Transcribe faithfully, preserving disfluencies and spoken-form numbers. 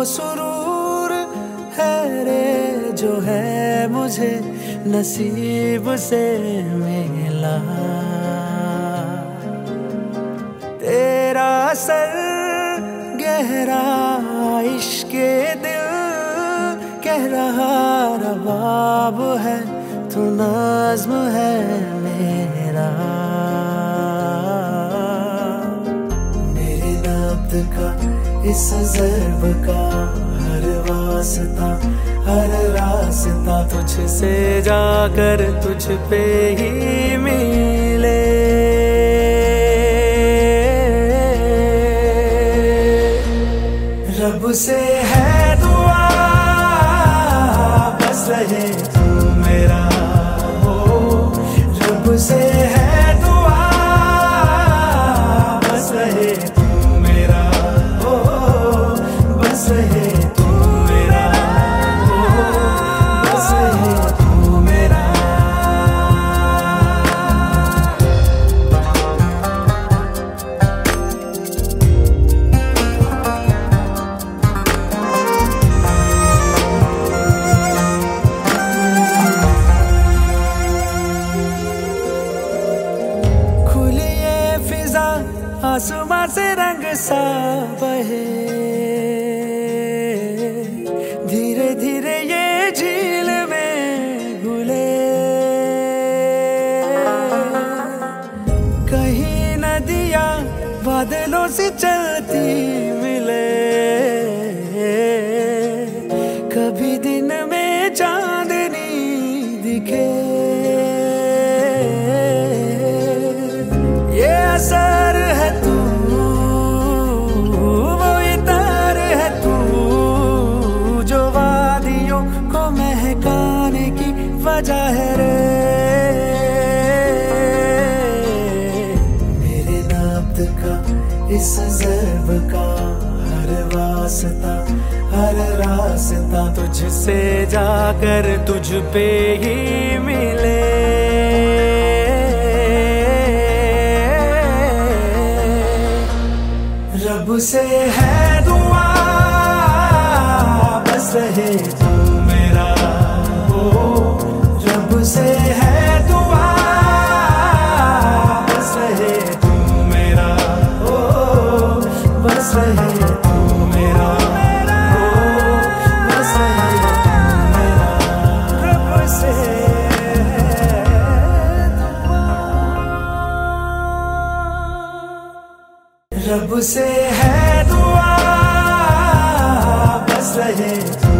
सुरूर है रे जो है मुझे नसीब से मिला। तेरा सर गहरा इश्क़े दिल कह रहा रबाब है, तू नज़्म है मेरा। मेरे नब्ज़ का इस ज़र्ब का हर वास्ता हर रास्ता तुझसे जाकर तुझ पे ही मिले। रब से है दुआ बस रहे तू मेरा हो। रब से है दुआ बस रहे तू मेरा हो। बस रहे तू मेरा हो। बस रहे तू मेरा। आसमां से रंग सा बहे, धीरे धीरे ये झील में घुले। कहीं नदियां बादलों से चलती मिले, कभी दिन में चांदनी दिखे। ये असर है तू, वो इतर है तू, जो वादियों को महकाने की वजह है रे। मेरे नब्ज़ का इस ज़र्ब का हर वास्ता हर रास्ता तुझसे जाकर तुझ पे ही मिले। रब से है दुआ बस रहे तू मेरा हो। रब से है दुआ बस रहे तू मेरा हो। बस रहे तू मेरा हो। बस रहे तू मेरा। रब से रब से है दुआ बस रहे।